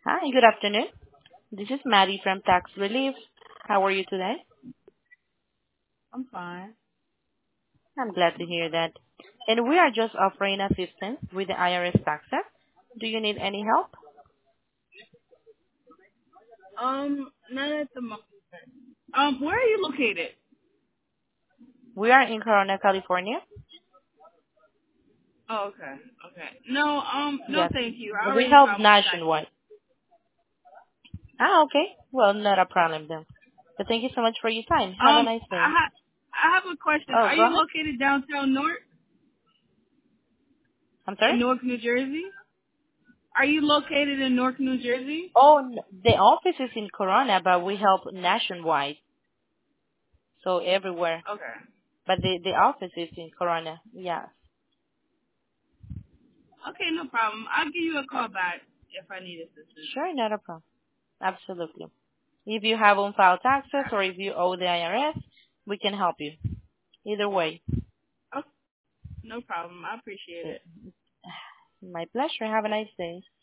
Hi, good afternoon. This is Maddie from Tax Relief. How are you today? I'm fine. I'm glad to hear that. And we are just offering assistance with the IRS taxes. Do you need any help? Not at the moment. Where are you located? We are in Corona, California. Oh, okay. Okay. No, no, Yes. thank you. I We already help filed my taxes. nationwide. Ah, okay. Well, not a problem then. But thank you so much for your time. Have a nice day. I have a question. Oh, Are go you ahead. located downtown Newark, I'm sorry? in Newark, New Jersey? Are you located in Newark, New Jersey? Oh, the office is in Corona, but we help nationwide, so everywhere. Okay. But the office is in Corona. Yes. Okay, no problem. I'll give you a call back if I need assistance. Sure, not a problem. Absolutely. If you have unfiled taxes or if you owe the IRS, we can help you. Either way. Oh, no problem. I appreciate Okay. it. My pleasure. Have a nice day.